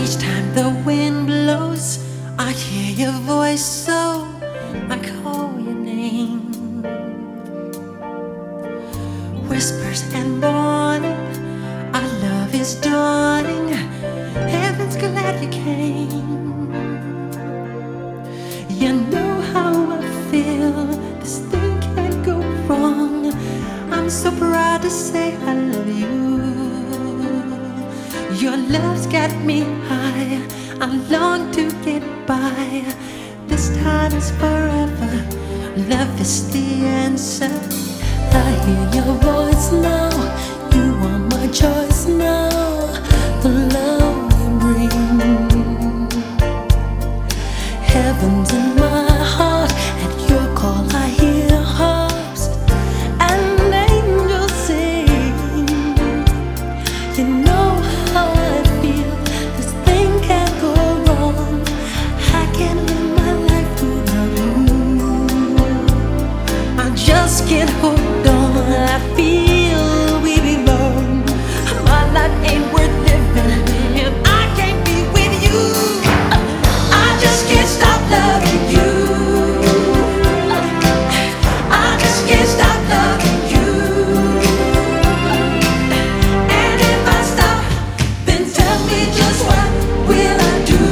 Each time the wind blows, I hear your voice, so I call your name. Whispers and morning, our love is dawning. Heaven's glad you came. You know how I feel, this thing can't go wrong. I'm so proud to say I love you. Your love's got me high, I long to get by. This time is forever, love is the answer. I hear your voice now, you are my choice now. The love you bring, heaven's in my heart. At your call I hear harps and angels sing. You know how I feel, this thing can't go wrong. I can't live my life without you. I just can't hold on, I feel we belong. My life ain't worth living if I can't be with you. I just can't stop loving you. I just can't stop loving you. And if I stop, then tell me just what will I do?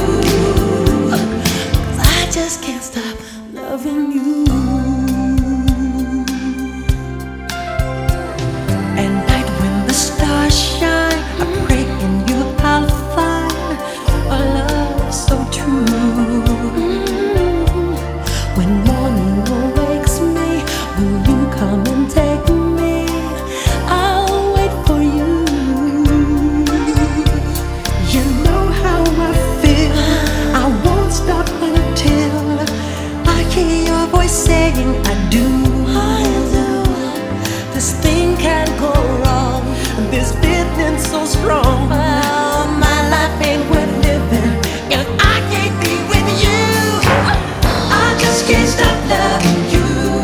'Cause I just can't stop loving you. At night when the stars shine, I pray in you I'll find a love so true. When morning awakes me, will you come and take me? I'll wait for you. You know how I feel, I won't stop until I hear your voice saying I do. This thing can't go wrong, this feeling so strong. Oh, my life ain't worth living if I can't be with you. I just can't stop loving you.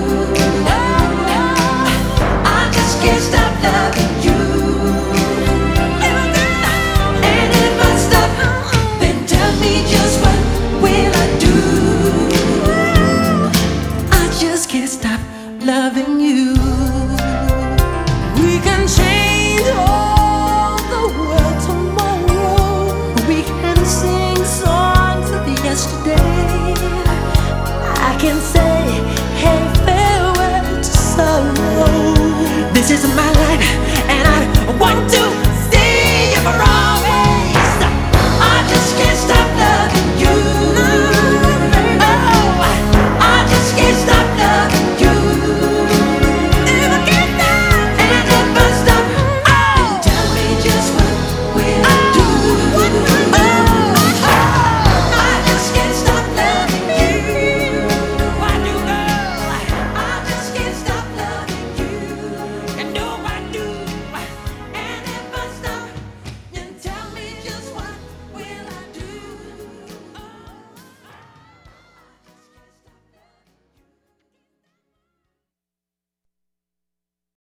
I just can't stop loving you. And if I stop, then tell me just what will I do? I just can't stop loving you. We can change all the world tomorrow. We can sing songs of yesterday. I can say, hey, farewell to sorrow. This is my